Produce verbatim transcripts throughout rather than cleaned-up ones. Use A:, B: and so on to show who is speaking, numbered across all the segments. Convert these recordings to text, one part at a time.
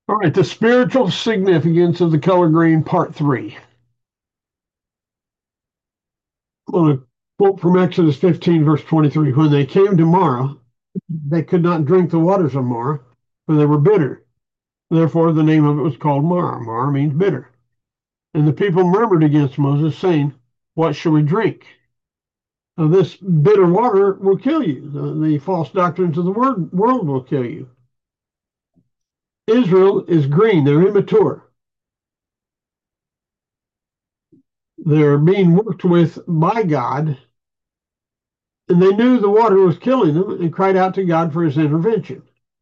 A: All right, the spiritual significance of the color green, part three. I'm going to quote from Exodus fifteen, verse twenty-three. When they came to Marah, they could not drink the waters of Marah, for they were bitter. Therefore, the name of it was called Marah. Marah means bitter. And the people murmured against Moses, saying, "What shall we drink? Now, this bitter water will kill you. The, the false doctrines of the word, world will kill you." Israel is green. They're immature. They're being worked with by God, and they knew the water was killing them and cried out to God for his intervention.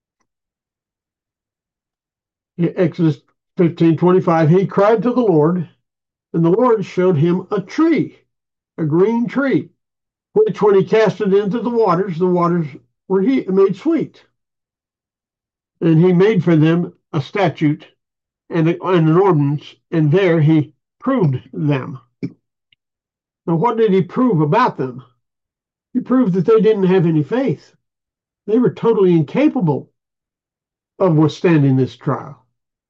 A: Exodus fifteen twenty-five, he cried to the Lord, and the Lord showed him a tree, a green tree, which when he cast it into the waters, the waters were he made sweet. And he made for them a statute and, a, and an ordinance, and there he proved them. Now, what did he prove about them? He proved that they didn't have any faith. They were totally incapable of withstanding this trial.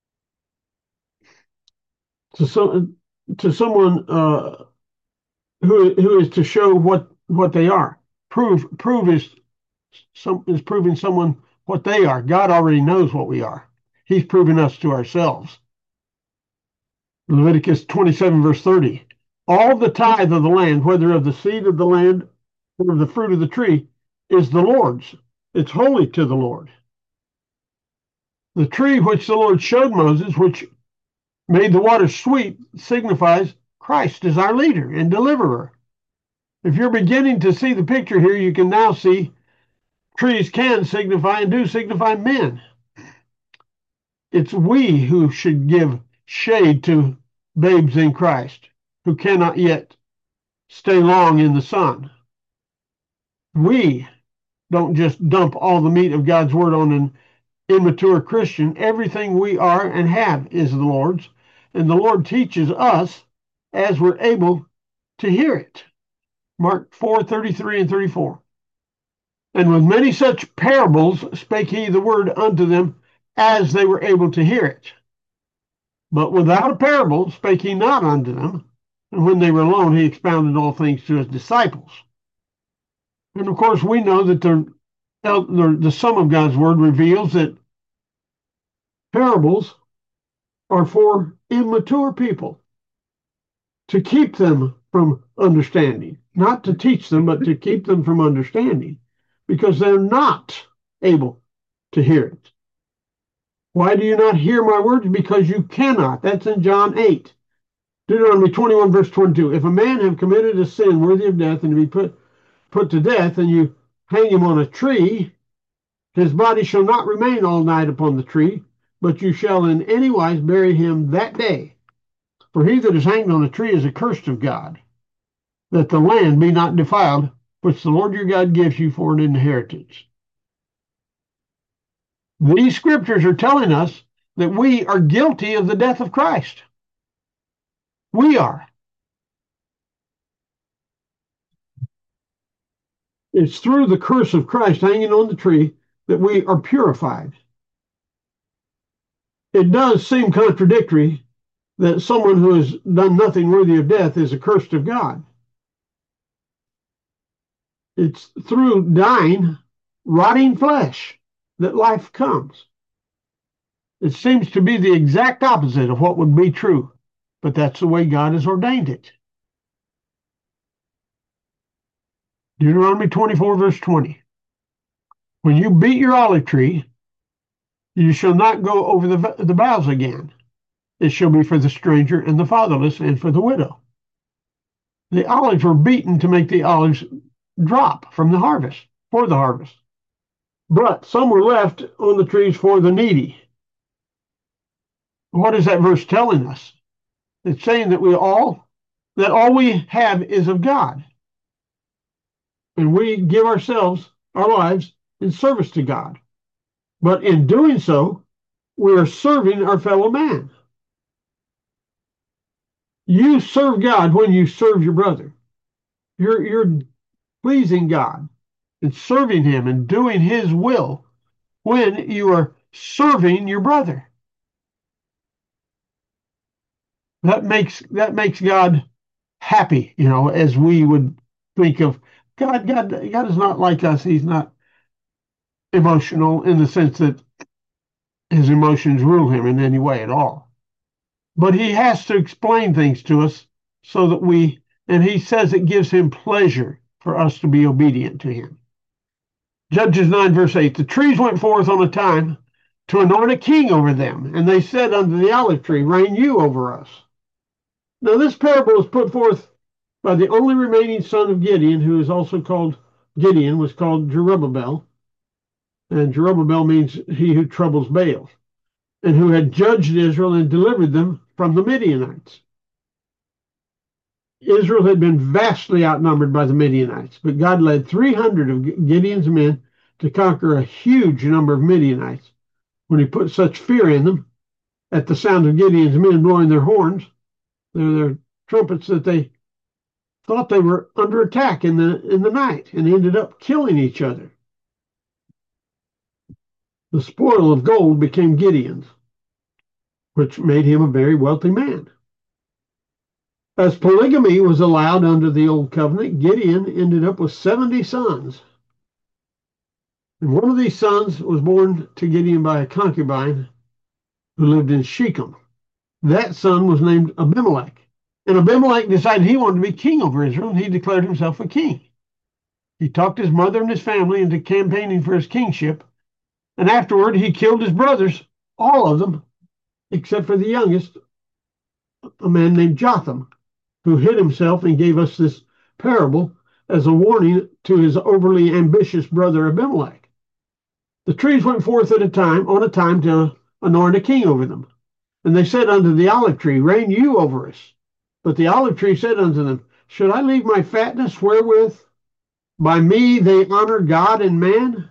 A: To some, to someone uh, who who is to show what what they are. Prove prove is some is proving someone what they are. God already knows what we are. He's proving us to ourselves. Leviticus twenty-seven, verse thirty. All the tithe of the land, whether of the seed of the land or of the fruit of the tree, is the Lord's. It's holy to the Lord. The tree which the Lord showed Moses, which made the water sweet, signifies Christ as our leader and deliverer. If you're beginning to see the picture here, you can now see trees can signify and do signify men. It's we who should give shade to babes in Christ who cannot yet stay long in the sun. We don't just dump all the meat of God's word on an immature Christian. Everything we are and have is the Lord's, and the Lord teaches us as we're able to hear it. Mark four thirty-three and thirty-four. And with many such parables spake he the word unto them as they were able to hear it. But without a parable spake he not unto them. And when they were alone, he expounded all things to his disciples. And of course, we know that the, the, the sum of God's word reveals that parables are for immature people to keep them from understanding, not to teach them, but to keep them from understanding, because they're not able to hear it. Why do you not hear my words? Because you cannot. That's in John eight. Deuteronomy twenty-one, verse twenty-two. If a man have committed a sin worthy of death and to be put, put to death, and you hang him on a tree, his body shall not remain all night upon the tree, but you shall in any wise bury him that day. For he that is hanged on a tree is accursed of God, that the land be not defiled, which the Lord your God gives you for an inheritance. These scriptures are telling us that we are guilty of the death of Christ. We are. It's through the curse of Christ hanging on the tree that we are purified. It does seem contradictory that someone who has done nothing worthy of death is accursed of God. It's through dying, rotting flesh that life comes. It seems to be the exact opposite of what would be true, but that's the way God has ordained it. Deuteronomy twenty-four, verse twenty. When you beat your olive tree, you shall not go over the, the boughs again. It shall be for the stranger and the fatherless and for the widow. The olives were beaten to make the olives drop from the harvest, for the harvest. But some were left on the trees for the needy. What is that verse telling us? It's saying that we all, that all we have is of God. And we give ourselves, our lives, in service to God. But in doing so, we are serving our fellow man. You serve God when you serve your brother. You're, you're pleasing God and serving him and doing his will when you are serving your brother. That makes that makes God happy, you know, as we would think of God. God, God is not like us. He's not emotional in the sense that his emotions rule him in any way at all. But he has to explain things to us so that we, and he says it gives him pleasure for us to be obedient to him. Judges nine, verse eight, the trees went forth on a time to anoint a king over them, and they said unto the olive tree, reign you over us. Now this parable is put forth by the only remaining son of Gideon, who is also called Gideon, was called Jerubbaal, and Jerubbaal means he who troubles Baal, and who had judged Israel and delivered them from the Midianites. Israel had been vastly outnumbered by the Midianites, but God led three hundred of Gideon's men to conquer a huge number of Midianites when he put such fear in them at the sound of Gideon's men blowing their horns, their, their trumpets, that they thought they were under attack in the in the night and ended up killing each other. The spoil of gold became Gideon's, which made him a very wealthy man. As polygamy was allowed under the old covenant, Gideon ended up with seventy sons. And one of these sons was born to Gideon by a concubine who lived in Shechem. That son was named Abimelech. And Abimelech decided he wanted to be king over Israel, and he declared himself a king. He talked his mother and his family into campaigning for his kingship, and afterward he killed his brothers, all of them, except for the youngest, a man named Jotham, who hid himself and gave us this parable as a warning to his overly ambitious brother Abimelech. The trees went forth at a time, on a time to anoint a king over them. And they said unto the olive tree, reign you over us. But the olive tree said unto them, should I leave my fatness wherewith by me they honor God and man?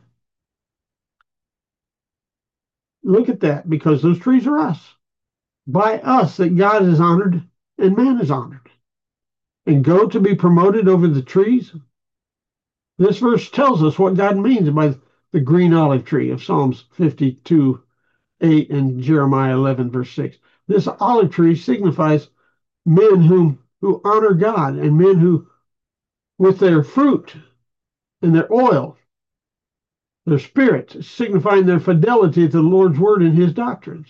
A: Look at that, because those trees are us. By us that God is honored and man is honored. And go to be promoted over the trees? This verse tells us what God means by the green olive tree of Psalms fifty-two, eight and Jeremiah eleven, verse six. This olive tree signifies men who, who honor God, and men who, with their fruit and their oil, their spirit, signifying their fidelity to the Lord's word and his doctrines.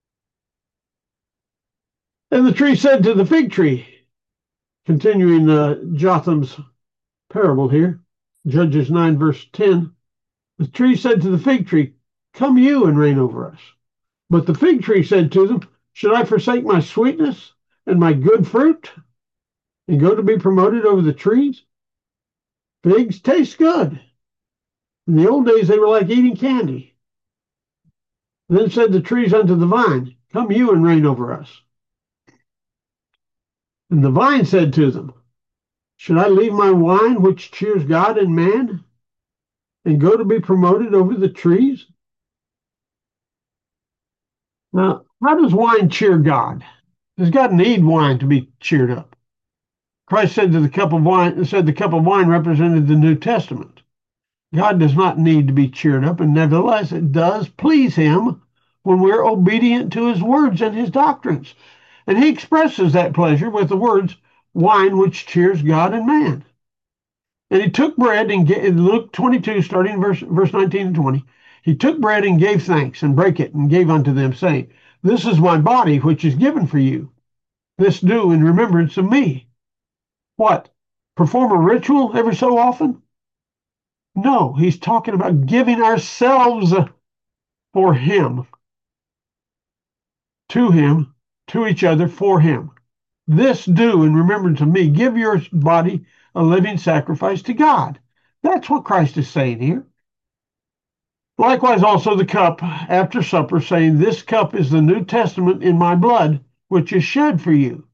A: And the tree said to the fig tree, continuing uh, Jotham's parable here, Judges nine, verse ten, the tree said to the fig tree, come you and reign over us. But the fig tree said to them, should I forsake my sweetness and my good fruit and go to be promoted over the trees? Figs taste good. In the old days, they were like eating candy. Then said the trees unto the vine, come you and reign over us. And the vine said to them, should I leave my wine, which cheers God and man, and go to be promoted over the trees? Now, how does wine cheer God? Does God need wine to be cheered up? Christ said to the cup of wine, said the cup of wine represented the New Testament. God does not need to be cheered up, and nevertheless it does please him when we're obedient to his words and his doctrines. And he expresses that pleasure with the words, wine which cheers God and man. And he took bread and gave, Luke twenty-two, starting verse, verse nineteen and twenty, he took bread and gave thanks and brake it and gave unto them, saying, this is my body which is given for you. This do in remembrance of me. What? Perform a ritual every so often? No, he's talking about giving ourselves for him, to him, to each other, for him. This do in remembrance of me. Give your body a living sacrifice to God. That's what Christ is saying here. Likewise also the cup after supper, saying, this cup is the New Testament in my blood, which is shed for you.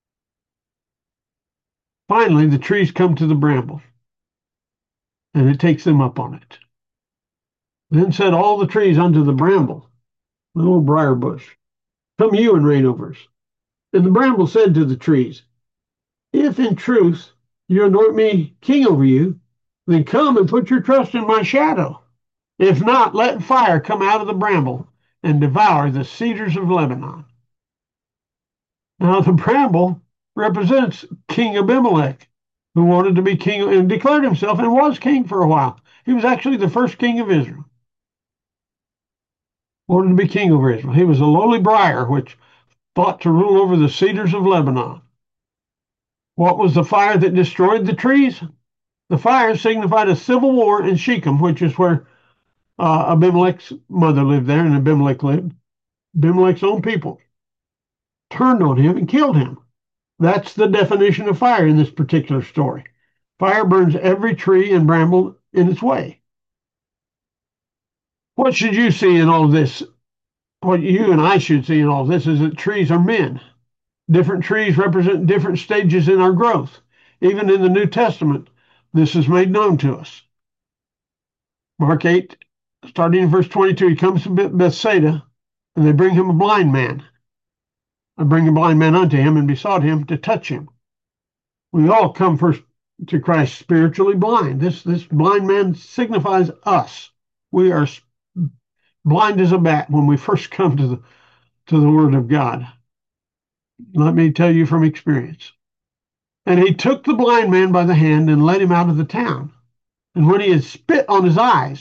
A: Finally, the trees come to the bramble, and it takes them up on it. Then said all the trees unto the bramble, the little briar bush, come you and reign over us. And the bramble said to the trees, if in truth you anoint me king over you, then come and put your trust in my shadow. If not, let fire come out of the bramble and devour the cedars of Lebanon. Now, the bramble represents King Abimelech, who wanted to be king and declared himself and was king for a while. He was actually the first king of Israel, wanted to be king over Israel. He was a lowly briar which thought to rule over the cedars of Lebanon. What was the fire that destroyed the trees? The fire signified a civil war in Shechem, which is where uh, Abimelech's mother lived there, and Abimelech lived. Abimelech's own people turned on him and killed him. That's the definition of fire in this particular story. Fire burns every tree and bramble in its way. What should you see in all this? What you and I should see in all this is that trees are men. Different trees represent different stages in our growth. Even in the New Testament, this is made known to us. Mark eight, starting in verse twenty-two, he comes to Bethsaida, and they bring him a blind man. I bring a blind man unto him and besought him to touch him. We all come first to Christ spiritually blind. This, this blind man signifies us. We are blind as a bat when we first come to the, to the Word of God. Let me tell you from experience. And he took the blind man by the hand and led him out of the town. And when he had spit on his eyes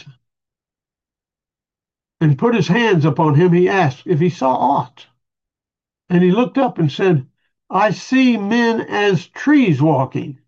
A: and put his hands upon him, he asked if he saw aught. And he looked up and said, I see men as trees walking.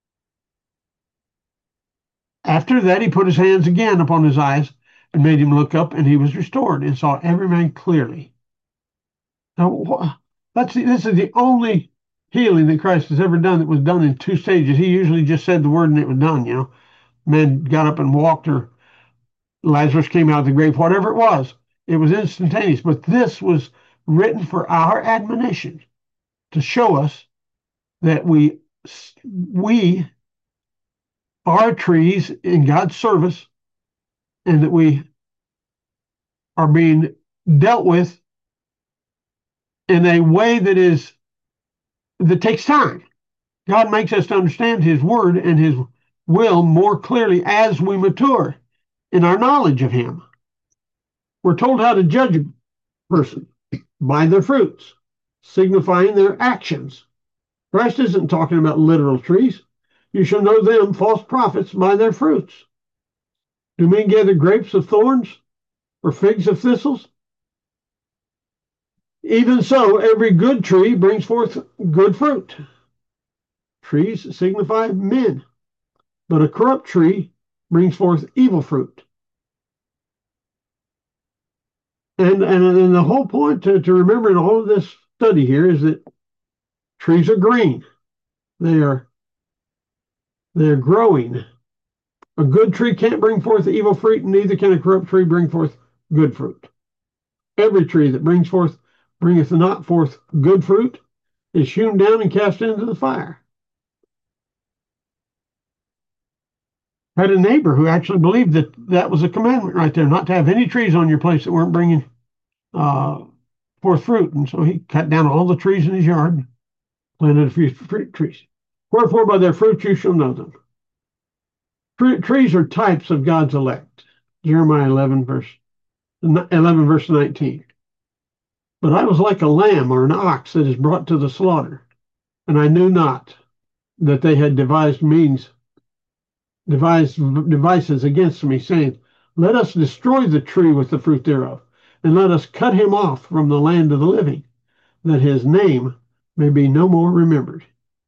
A: After that, he put his hands again upon his eyes and made him look up, and he was restored and saw every man clearly. Now, that's the, this is the only healing that Christ has ever done that was done in two stages. He usually just said the word and it was done, you know. Man got up and walked, or Lazarus came out of the grave, whatever it was. It was instantaneous. But this was written for our admonition, to show us that we we are trees in God's service, and that we are being dealt with in a way that is that takes time. God makes us to understand his word and his will more clearly as we mature in our knowledge of him. We're told how to judge a person by their fruits, signifying their actions. Christ isn't talking about literal trees. You shall know them, false prophets, by their fruits. Do men gather grapes of thorns or figs of thistles? Even so, every good tree brings forth good fruit. Trees signify men, but a corrupt tree brings forth evil fruit. And, and, and the whole point to, to remember in all of this study here is that trees are green. They are they're growing. A good tree can't bring forth evil fruit, and neither can a corrupt tree bring forth good fruit. Every tree that brings forth bringeth not forth good fruit is hewn down and cast into the fire. I had a neighbor who actually believed that that was a commandment right there, not to have any trees on your place that weren't bringing uh, forth fruit. And so he cut down all the trees in his yard, planted a few fruit trees. Wherefore by their fruits you shall know them. Fruit, trees are types of God's elect. Jeremiah eleven verse eleven verse nineteen. But I was like a lamb or an ox that is brought to the slaughter, and I knew not that they had devised means, devised devices against me, saying, let us destroy the tree with the fruit thereof, and let us cut him off from the land of the living, that his name may be no more remembered.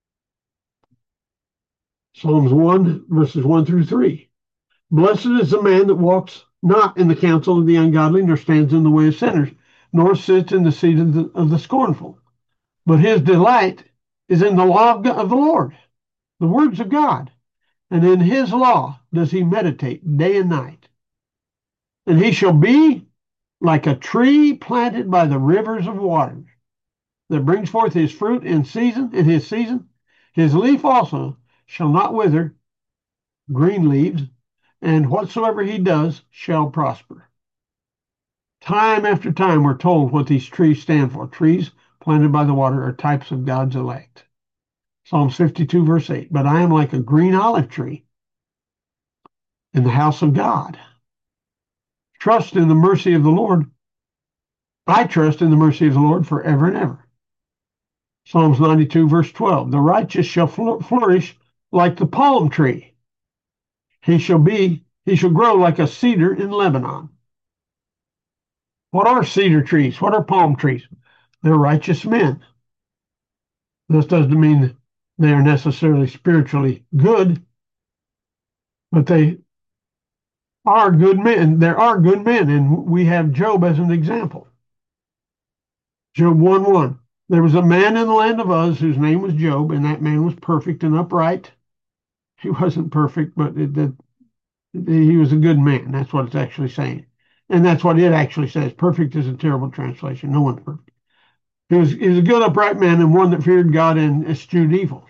A: Psalms one, verses one through three. Blessed is the man that walks not in the counsel of the ungodly, nor stands in the way of sinners, nor sits in the seat of the, of the scornful. But his delight is in the law of, God, of the Lord, the words of God. And in his law does he meditate day and night. And he shall be like a tree planted by the rivers of water, that brings forth his fruit in season, in his season. His leaf also shall not wither, green leaves, and whatsoever he does shall prosper. Time after time, we're told what these trees stand for. Trees planted by the water are types of God's elect. Psalms fifty-two, verse eight. But I am like a green olive tree in the house of God. Trust in the mercy of the Lord. I trust in the mercy of the Lord forever and ever. Psalms ninety-two, verse twelve. The righteous shall flourish like the palm tree. He shall be, he shall grow like a cedar in Lebanon. What are cedar trees? What are palm trees? They're righteous men. This doesn't mean they are necessarily spiritually good, but they are good men. There are good men, and we have Job as an example. Job one one. There was a man in the land of Uz whose name was Job, and that man was perfect and upright. He wasn't perfect, but it, it, he was a good man. That's what it's actually saying. And that's what it actually says. Perfect is a terrible translation. No one's perfect. He was, he was a good, upright man and one that feared God and eschewed evil.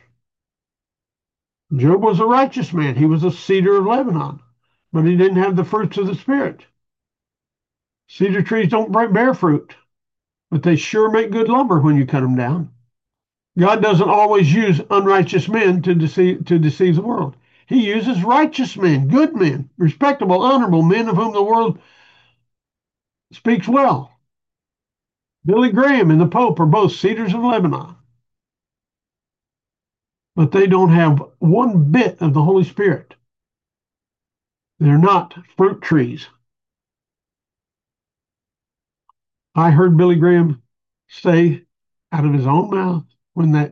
A: Job was a righteous man. He was a cedar of Lebanon, but he didn't have the fruits of the Spirit. Cedar trees don't bear fruit, but they sure make good lumber when you cut them down. God doesn't always use unrighteous men to deceive, to deceive the world. He uses righteous men, good men, respectable, honorable men of whom the world speaks well. Billy Graham and the Pope are both cedars of Lebanon, but they don't have one bit of the Holy Spirit. They're not fruit trees. I heard Billy Graham say out of his own mouth when that,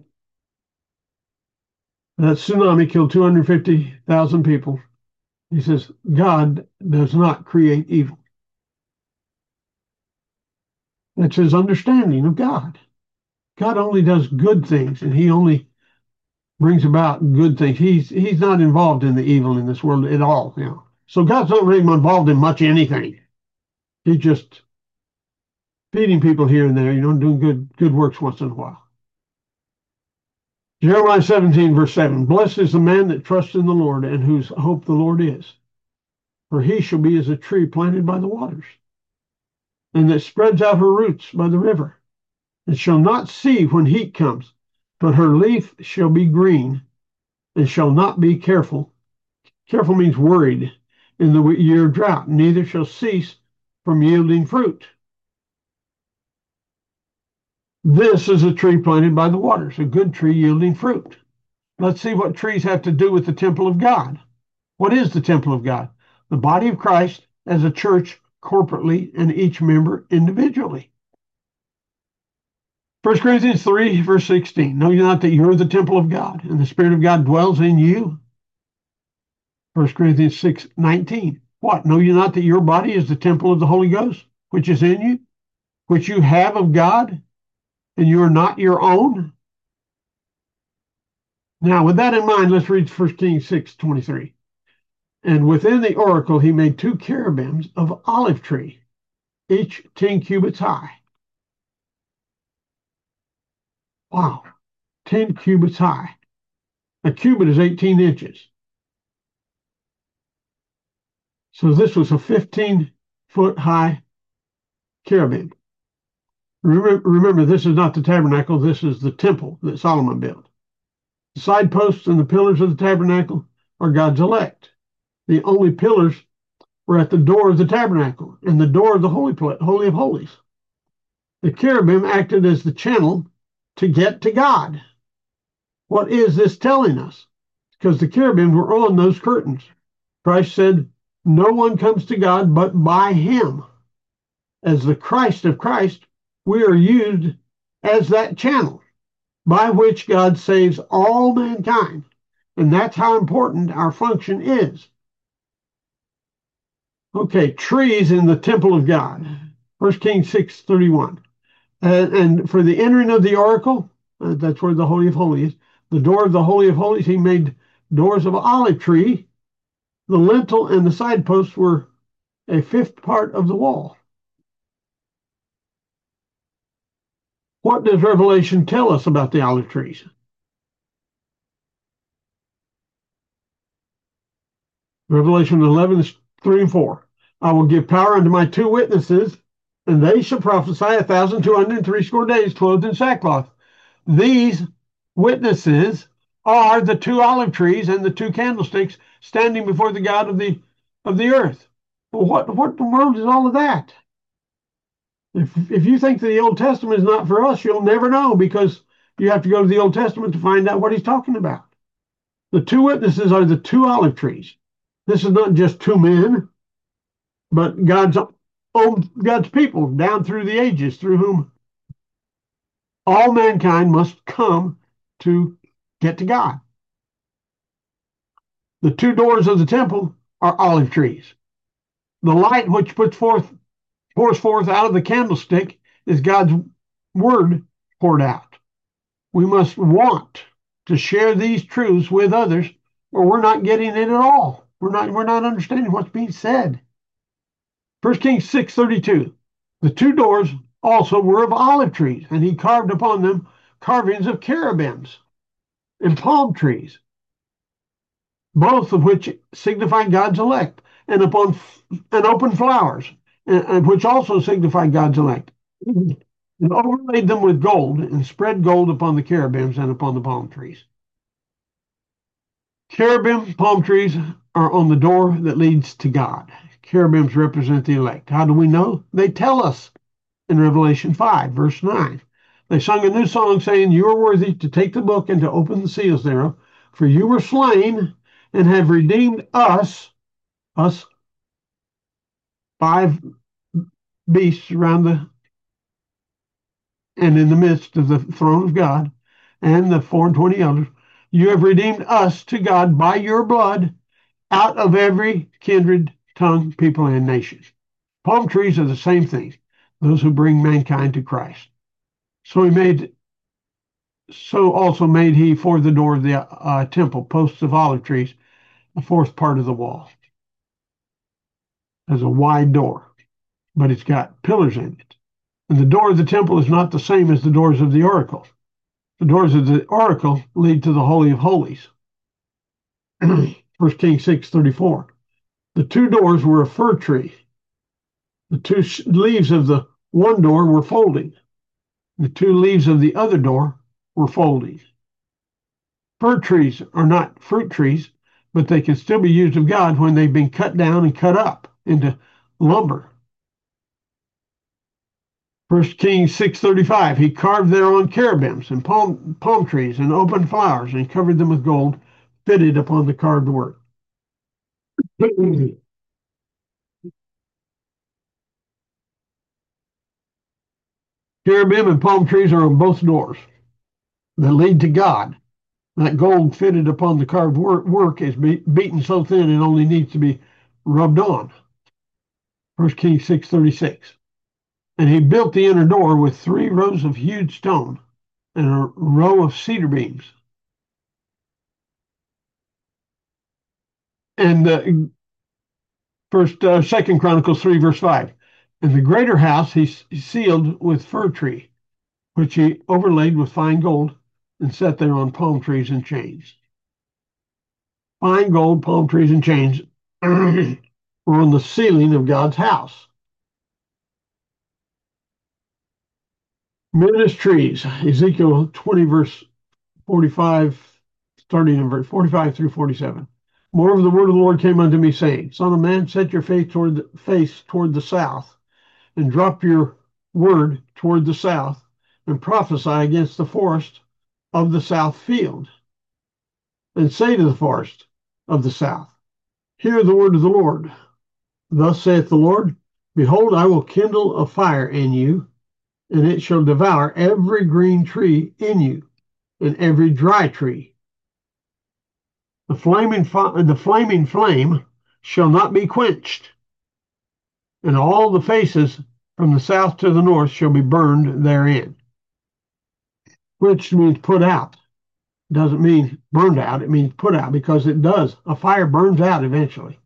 A: that tsunami killed two hundred fifty thousand people, he says, God does not create evil. That's his understanding of God. God only does good things, and he only brings about good things. He's he's not involved in the evil in this world at all. You know. So God's not really involved in much anything. He's just feeding people here and there, you know, doing good good works once in a while. Jeremiah seventeen, verse seven. Blessed is the man that trusts in the Lord and whose hope the Lord is. For he shall be as a tree planted by the waters, and that spreads out her roots by the river, and shall not see when heat comes, but her leaf shall be green, and shall not be careful. Careful means worried in the year of drought, neither shall cease from yielding fruit. This is a tree planted by the waters, a good tree yielding fruit. Let's see what trees have to do with the temple of God. What is the temple of God? The body of Christ as a church corporately and each member individually. First Corinthians three, verse sixteen. Know you not that you're the temple of God, and the Spirit of God dwells in you? First Corinthians six, nineteen. What? Know you not that your body is the temple of the Holy Ghost, which is in you, which you have of God, and you are not your own? Now, with that in mind, let's read First Kings six, twenty-three. And within the oracle he made two cherubims of olive tree, each ten cubits high. Wow, ten cubits high. A cubit is eighteen inches. So this was a fifteen foot high cherubim. Remember, remember, this is not the tabernacle, this is the temple that Solomon built. The side posts and the pillars of the tabernacle are God's elect. The only pillars were at the door of the tabernacle and the door of the holy, holy of holies. The cherubim acted as the channel to get to God. What is this telling us? Because the cherubim were on those curtains. Christ said, no one comes to God but by him. As the Christ of Christ, we are used as that channel by which God saves all mankind. And that's how important our function is. Okay, trees in the temple of God. First Kings six, thirty-one. And, and for the entering of the oracle, uh, that's where the Holy of Holies is, the door of the Holy of Holies, he made doors of olive tree. The lintel and the side posts were a fifth part of the wall. What does Revelation tell us about the olive trees? Revelation eleven, three and four. I will give power unto my two witnesses, and they shall prophesy a thousand two hundred and three score days, clothed in sackcloth. These witnesses are the two olive trees and the two candlesticks standing before the God of the of the earth. Well, what what in the world is all of that? If if you think that the Old Testament is not for us, you'll never know, because You have to go to the Old Testament to find out what he's talking about. The two witnesses are the two olive trees. This is not just two men, but God's own God's people down through the ages, through whom all mankind must come to get to God. The two doors of the temple are olive trees. The light which puts forth pours forth out of the candlestick is God's word poured out. We must want to share these truths with others, or we're not getting it at all. We're not we're not understanding what's being said. First Kings six thirty-two. The two doors also were of olive trees, and he carved upon them carvings of cherubims and palm trees, both of which signify God's elect, and upon and open flowers, and, and which also signify God's elect. And overlaid them with gold, and spread gold upon the cherubims and upon the palm trees. Cherubim, palm trees are on the door that leads to God. Cherubims represent the elect. How do we know? They tell us in Revelation five, verse nine. They sung a new song saying, "You are worthy to take the book and to open the seals thereof, for you were slain and have redeemed us," us five beasts around the and in the midst of the throne of God and the four and twenty elders. "You have redeemed us to God by your blood out of every kindred, tongue, people, and nation." Palm trees are the same thing, those who bring mankind to Christ. So he made, so also made he for the door of the uh, temple posts of olive trees, the fourth part of the wall. There's a wide door, but it's got pillars in it. And the door of the temple is not the same as the doors of the oracle. The doors of the oracle lead to the Holy of Holies. First Kings six thirty-four. The two doors were a fir tree. The two leaves of the one door were folding. The two leaves of the other door were folding. Fir trees are not fruit trees, but they can still be used of God when they've been cut down and cut up into lumber. First Kings six thirty-five. He carved thereon cherubims and palm, palm trees and open flowers, and covered them with gold fitted upon the carved work. Cherubim and palm trees are on both doors that lead to God. That gold fitted upon the carved work, work is be, beaten so thin it only needs to be rubbed on. First Kings six thirty-six. And he built the inner door with three rows of hewed stone and a row of cedar beams. And uh, first, uh, Second Chronicles three, verse five. And the greater house he sealed with fir tree, which he overlaid with fine gold, and set there on palm trees and chains. Fine gold, palm trees, and chains were on the ceiling of God's house. Men as trees, Ezekiel twenty, verse forty-five, starting in verse forty-five through forty-seven. Moreover, the word of the Lord came unto me, saying, Son of man, set your face toward the, face toward the south, and drop your word toward the south, and prophesy against the forest of the south field, and say to the forest of the south, Hear the word of the Lord. Thus saith the Lord, Behold, I will kindle a fire in you, and it shall devour every green tree in you, and every dry tree. The flaming, the flaming flame shall not be quenched, and all the faces from the south to the north shall be burned therein. Which means put out. Doesn't mean burned out, it means put out, because it does. A fire burns out eventually.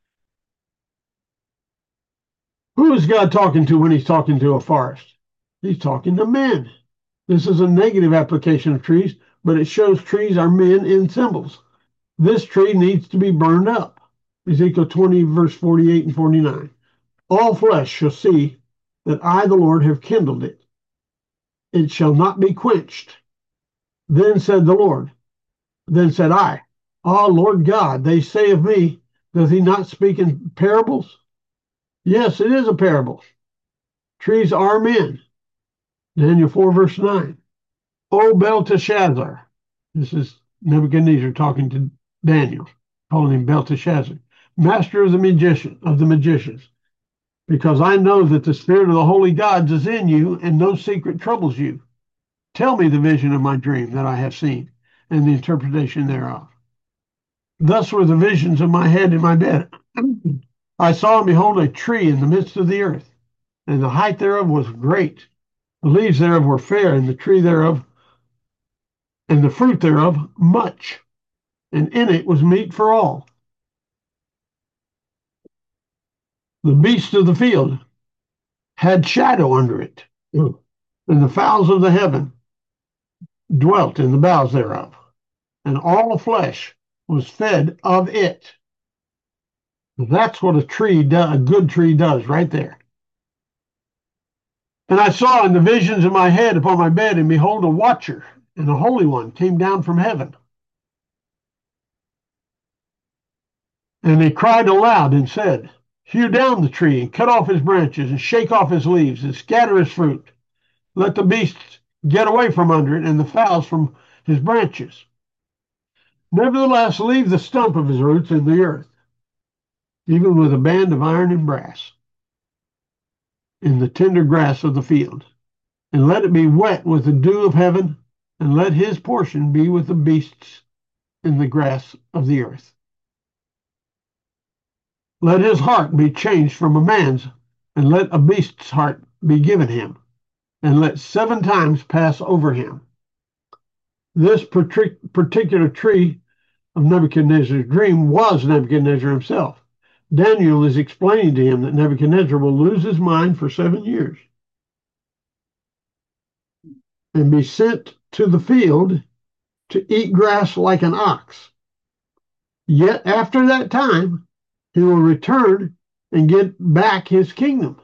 A: Who is God talking to when he's talking to a forest? He's talking to men. This is a negative application of trees, but it shows trees are men in symbols. This tree needs to be burned up. Ezekiel twenty, verse forty-eight and forty-nine. All flesh shall see that I, the Lord, have kindled it. It shall not be quenched. Then said the Lord, then said I, Ah, Lord God, they say of me, does he not speak in parables? Yes, it is a parable. Trees are men. Daniel four, verse nine. O Belteshazzar, this is Nebuchadnezzar talking to Daniel, calling him Belteshazzar, master of the magician of the magicians, because I know that the spirit of the holy gods is in you, and no secret troubles you. Tell me the vision of my dream that I have seen, and the interpretation thereof. Thus were the visions of my head in my bed. I saw and behold a tree in the midst of the earth, and the height thereof was great. The leaves thereof were fair, and the tree thereof, and the fruit thereof much, and in it was meat for all. The beasts of the field had shadow under it, and the fowls of the heaven dwelt in the boughs thereof, and all flesh was fed of it. That's what a tree does, a good tree does right there. And I saw in the visions of my head upon my bed, and behold, a watcher and a holy one came down from heaven. And they cried aloud and said, hew down the tree, and cut off his branches, and shake off his leaves, and scatter his fruit. Let the beasts get away from under it, and the fowls from his branches. Nevertheless, leave the stump of his roots in the earth, even with a band of iron and brass, in the tender grass of the field. And let it be wet with the dew of heaven, and let his portion be with the beasts in the grass of the earth. Let his heart be changed from a man's, and let a beast's heart be given him, and let seven times pass over him. This particular tree of Nebuchadnezzar's dream was Nebuchadnezzar himself. Daniel is explaining to him that Nebuchadnezzar will lose his mind for seven years and be sent to the field to eat grass like an ox. Yet after that time, he will return and get back his kingdom.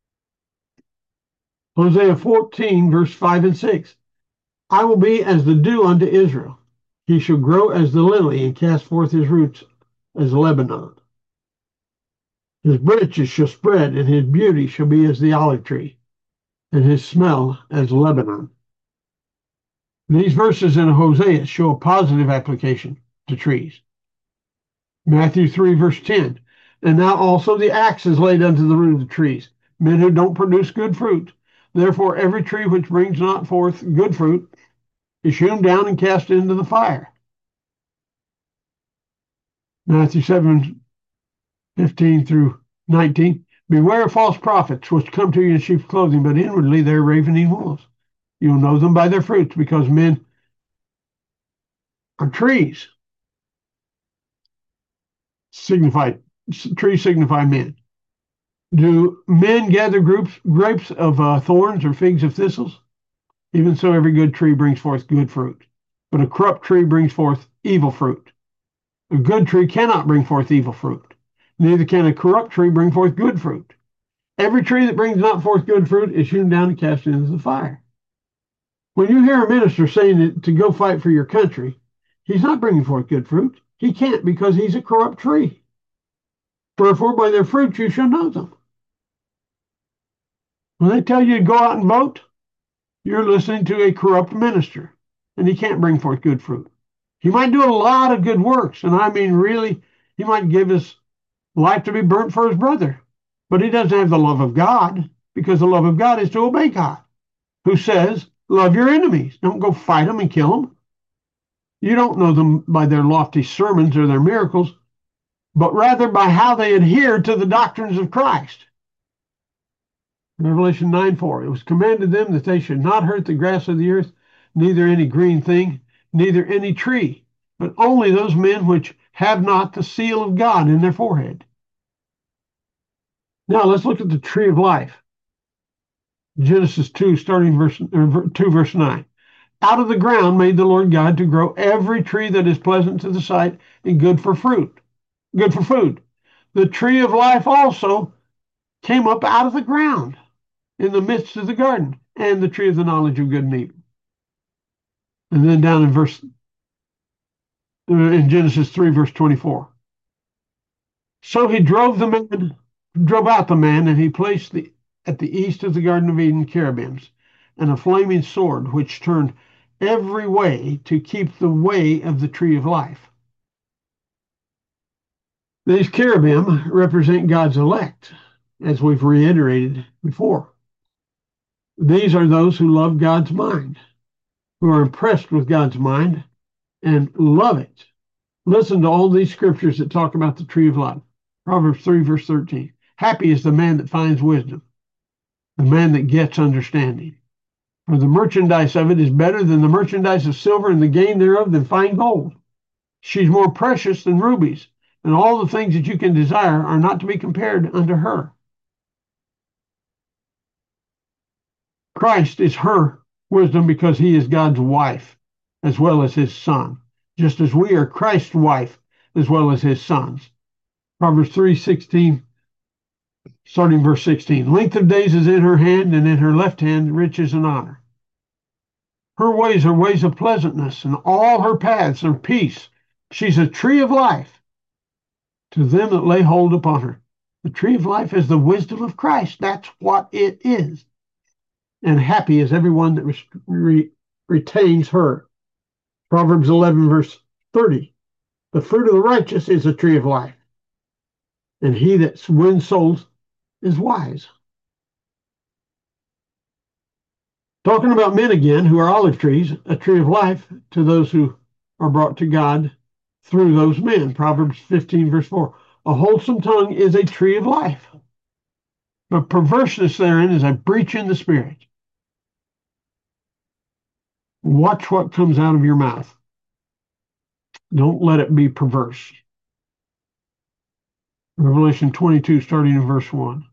A: Hosea fourteen, verse five and six. I will be as the dew unto Israel. He shall grow as the lily and cast forth his roots as Lebanon. His branches shall spread, and his beauty shall be as the olive tree, and his smell as Lebanon. These verses in Hosea show a positive application to trees. Matthew three, verse ten. And now also the axe is laid unto the root of the trees, men who don't produce good fruit. Therefore every tree which brings not forth good fruit is hewn down and cast into the fire. Matthew seven, fifteen through nineteen. Beware of false prophets, which come to you in sheep's clothing, but inwardly they're ravening wolves. You'll know them by their fruits, because men are trees. Signify, trees signify men. Do men gather groups, grapes of uh, thorns or figs of thistles? Even so, every good tree brings forth good fruit, but a corrupt tree brings forth evil fruit. A good tree cannot bring forth evil fruit, neither can a corrupt tree bring forth good fruit. Every tree that brings not forth good fruit is hewn down and cast into the fire. When you hear a minister saying that to go fight for your country, he's not bringing forth good fruit. He can't, because he's a corrupt tree. Wherefore, by their fruits you shall know them. When they tell you to go out and vote, you're listening to a corrupt minister, and he can't bring forth good fruit. He might do a lot of good works, and I mean really, he might give his life to be burnt for his brother, but he doesn't have the love of God, because the love of God is to obey God, who says, love your enemies. Don't go fight them and kill them. You don't know them by their lofty sermons or their miracles, but rather by how they adhere to the doctrines of Christ. Revelation nine four. It was commanded them that they should not hurt the grass of the earth, neither any green thing, neither any tree, but only those men which have not the seal of God in their forehead. Now let's look at the tree of life. Genesis two, starting verse or two, verse nine. Out of the ground made the Lord God to grow every tree that is pleasant to the sight and good for fruit, good for food. The tree of life also came up out of the ground in the midst of the garden, and the tree of the knowledge of good and evil. And then down in verse in Genesis three, verse twenty-four. So he drove the man, drove out the man, and he placed the at the east of the Garden of Eden cherubims, and a flaming sword which turned every way to keep the way of the tree of life. These cherubim represent God's elect, as we've reiterated before. These are those who love God's mind, who are impressed with God's mind and love it. Listen to all these scriptures that talk about the tree of life. Proverbs three, verse thirteen. Happy is the man that finds wisdom, the man that gets understanding. For the merchandise of it is better than the merchandise of silver, and the gain thereof than fine gold. She's more precious than rubies, and all the things that you can desire are not to be compared unto her. Christ is her wisdom because he is God's wife as well as his son, just as we are Christ's wife as well as his sons. Proverbs three sixteen, starting verse sixteen. Length of days is in her hand, and in her left hand riches and honor. Her ways are ways of pleasantness, and all her paths are peace. She's a tree of life to them that lay hold upon her. The tree of life is the wisdom of Christ. That's what it is. And happy is everyone that re retains her. Proverbs eleven, verse thirty. The fruit of the righteous is a tree of life, and he that wins souls is wise. Talking about men again, who are olive trees, a tree of life to those who are brought to God through those men. Proverbs fifteen, verse four. A wholesome tongue is a tree of life, but perverseness therein is a breach in the spirit. Watch what comes out of your mouth. Don't let it be perverse. Revelation twenty-two, starting in verse one.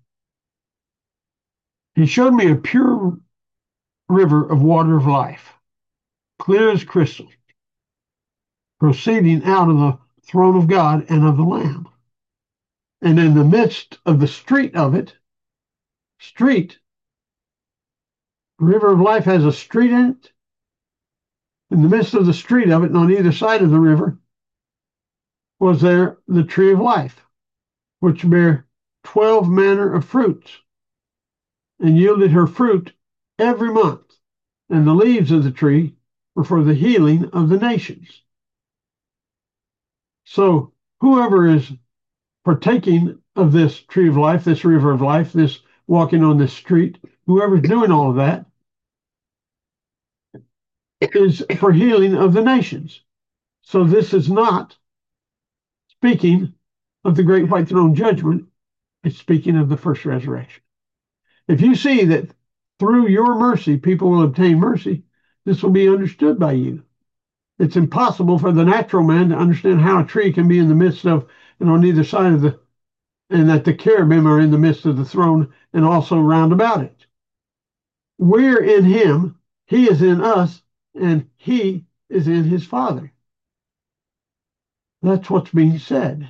A: He showed me a pure river of water of life, clear as crystal, proceeding out of the throne of God and of the Lamb. And in the midst of the street of it, street, the river of life has a street in it. In the midst of the street of it, and on either side of the river, was there the tree of life, which bare twelve manner of fruits, and yielded her fruit every month. And the leaves of the tree were for the healing of the nations. So whoever is partaking of this tree of life, this river of life, this walking on this street, whoever's doing all of that, is for healing of the nations. So this is not speaking of the great white throne judgment. It's speaking of the first resurrection. If you see that through your mercy people will obtain mercy, this will be understood by you. It's impossible for the natural man to understand how a tree can be in the midst of and on either side of the, and that the cherubim are in the midst of the throne and also round about it. We're in him, he is in us, and he is in his Father. That's what's being said.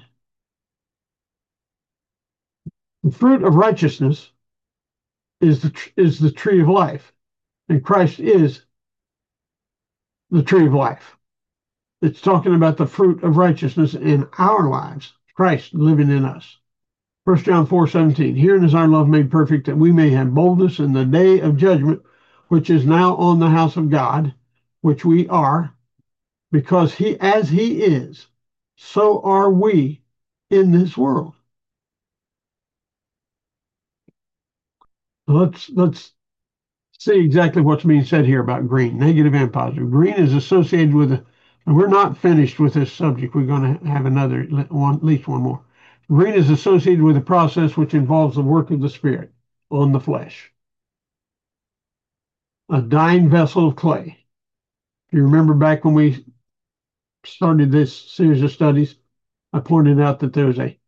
A: The fruit of righteousness is the, is the tree of life, and Christ is the tree of life. It's talking about the fruit of righteousness in our lives, Christ living in us. First John four seventeen, herein is our love made perfect, that we may have boldness in the day of judgment, which is now on the house of God, which we are, because he, as he is, so are we in this world. Let's, let's see exactly what's being said here about green, negative and positive. Green is associated with, a, and we're not finished with this subject. We're going to have another, one, at least one more. Green is associated with a process which involves the work of the Spirit on the flesh. A dying vessel of clay. If you remember back when we started this series of studies, I pointed out that there's a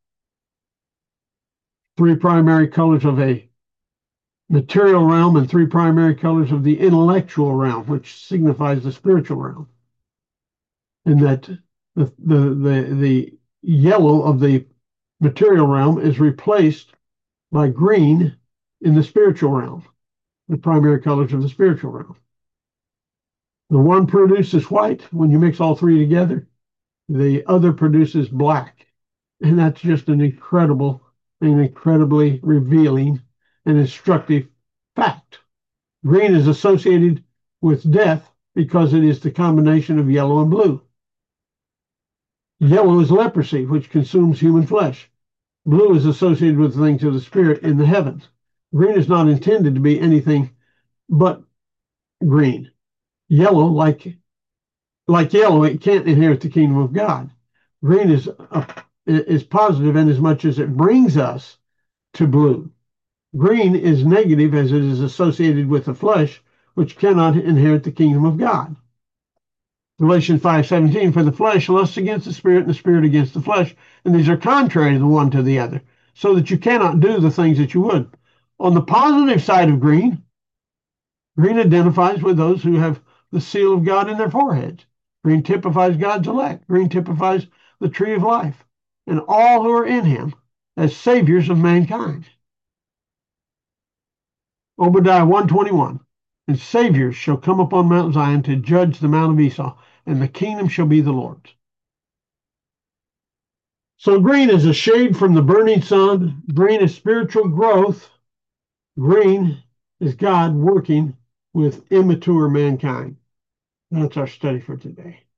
A: three primary colors of a material realm and three primary colors of the intellectual realm, which signifies the spiritual realm. And that the, the, the, the yellow of the material realm is replaced by green in the spiritual realm, the primary colors of the spiritual realm. The one produces white when you mix all three together. The other produces black. And that's just an incredible, an incredibly revealing and instructive fact. Green is associated with death because it is the combination of yellow and blue. Yellow is leprosy, which consumes human flesh. Blue is associated with things of the spirit in the heavens. Green is not intended to be anything but green. Yellow, like like yellow, it can't inherit the kingdom of God. Green is a, is positive in as much as it brings us to blue. Green is negative as it is associated with the flesh, which cannot inherit the kingdom of God. Galatians five seventeen, for the flesh lusts against the spirit, and the spirit against the flesh, and these are contrary the one to the other, so that you cannot do the things that you would. On the positive side of green, green identifies with those who have the seal of God in their foreheads. Green typifies God's elect. Green typifies the tree of life and all who are in him as saviors of mankind. Obadiah one twenty-one, and saviors shall come upon Mount Zion to judge the Mount of Esau, and the kingdom shall be the Lord's. So green is a shade from the burning sun. Green is spiritual growth. Green is God working with immature mankind. That's our study for today.